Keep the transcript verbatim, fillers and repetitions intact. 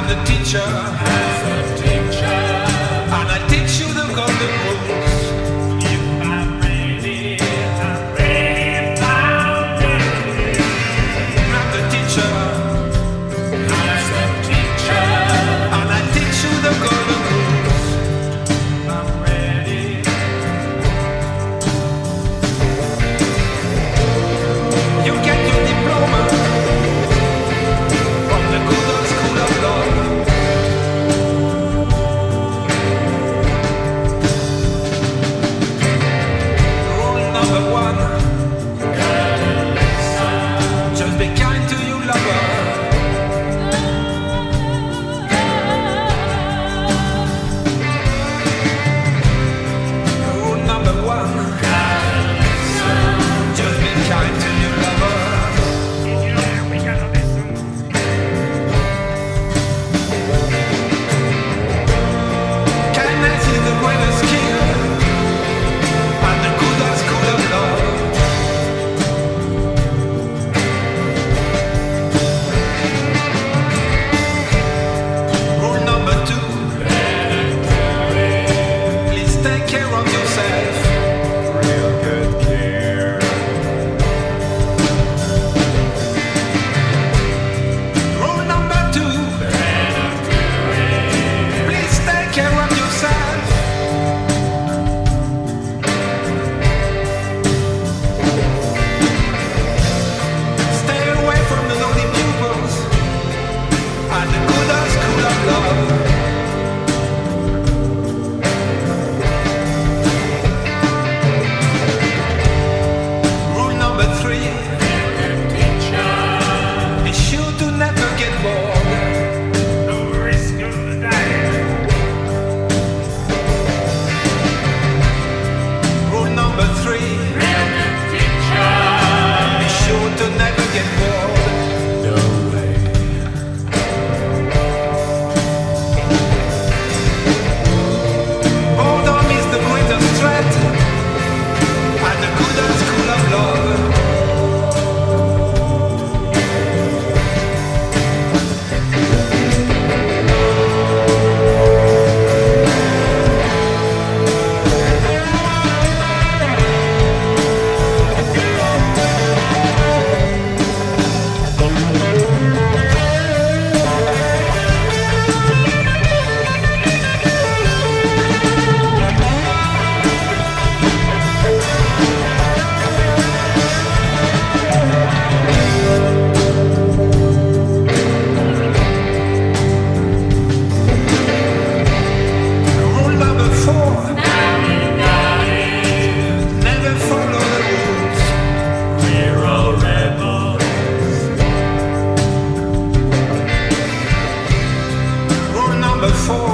the teacher, as a teacher, and I teach you the golden rules. if I'm ready, I'm ready, I'm ready. I'm the teacher, As a teacher, and I teach you the golden rules. I'm ready. You get your diploma from the good old school of law. Rule number one, just be kind to your lover. Rule number one, just be kind to your lover. Yeah, we gotta listen. Kindness is the greatest skill, and the good old school of love. Rule number two, please take care of yourself. Real good care. Rule number two, please take care of yourself. Stay away from the naughty pupils and the good old school of love. Rule number three, be sure to never get bored. No risk of dying. Rule number three, be sure to never get bored. No way. Boredom is the greatest threat, and the good old school of love. Rule number four, never follow the rules. We're all rebels. Rule number four,